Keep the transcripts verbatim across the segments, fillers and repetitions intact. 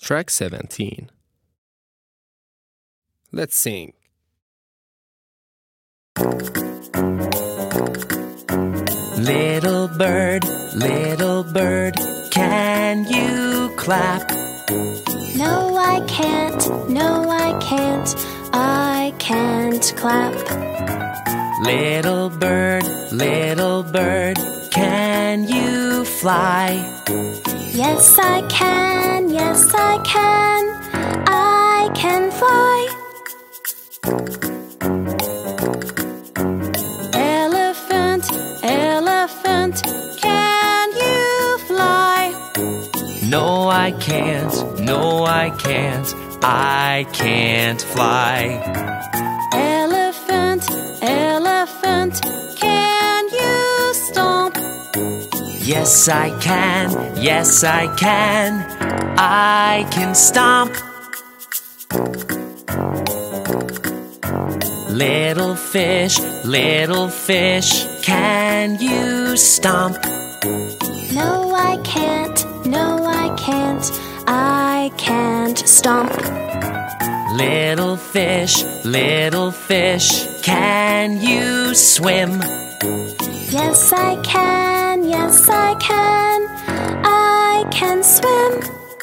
Track seventeen. Let's sing. Little bird, little bird, can you clap? No, I can't, no, I can't, I can't clap. Little bird, little bird, can you fly? Yes, I can, yes, I can, I can fly. Elephant, elephant, can you fly? No, I can't, no, I can't, I can't fly. Elephant, elephant, can you stomp? Yes, I can, yes, I can, I can stomp. Little fish, little fish, can you stomp? No, I can't, no, I can't, I can't stomp. Little fish, little fish, can you swim? Yes, I can, yes, I can, I can swim.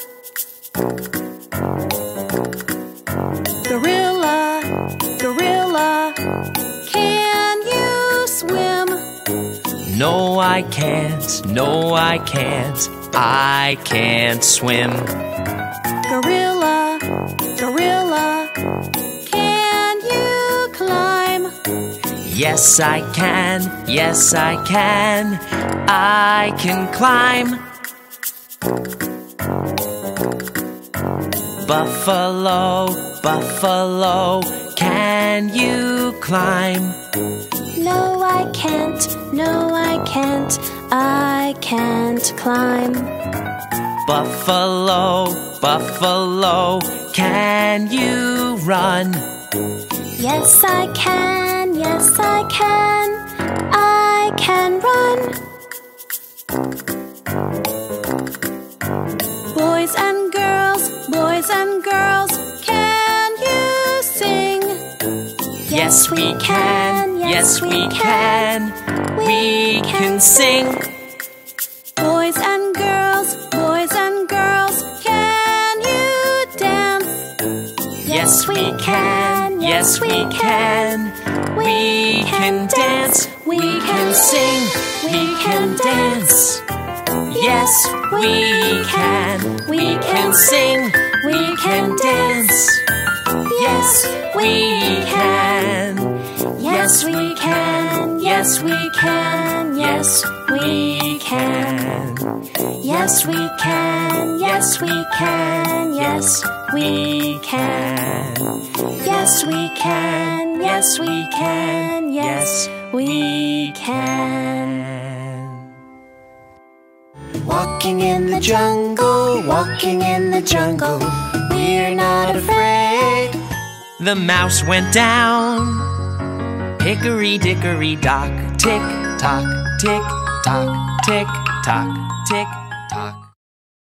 Gorilla, gorilla, can you swim? No, I can't, no, I can't, I can't swim. Gorilla, gorilla, can you climb? Yes, I can, yes, I can, I can climb. Buffalo, buffalo, can you climb? No, I can't, no, I can't, I can't climb. Buffalo, buffalo, can you run? Yes, I can, yes, I can, I can run. Boys and girls, boys and girls, can you sing? Yes, we can, yes, we can, we can sing. Boys and girls, boys and girls, can you dance? Yes, we can, yes, we can, we can dance, we can sing, we can dance. Yes, we can, we can sing, we can dance. Yes, we can, yes, we can, yes, we can, yes, we can. Yes, we can, yes, we can, yes, we can. Yes, we can, yes, we can, yes, we can. Walking in the jungle, walking in the jungle, we're not afraid. The mouse went down. Hickory dickory dock, tick tock, tick tock, tick tock, tick